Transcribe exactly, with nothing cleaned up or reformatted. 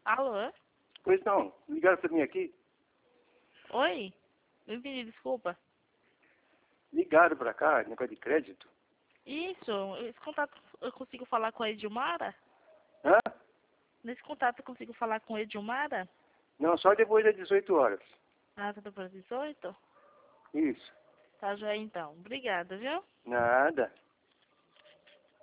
Alô? Pois não, ligaram pra mim aqui? Oi? Não entendi, desculpa. Ligaram pra cá, negócio de crédito? Isso, esse contato eu consigo falar com a Edilmara? Hã? Nesse contato eu consigo falar com a Edilmara? Não, só depois das dezoito horas. Ah, tá depois das dezoito? Isso. Tá, já então. Obrigada, viu? Nada.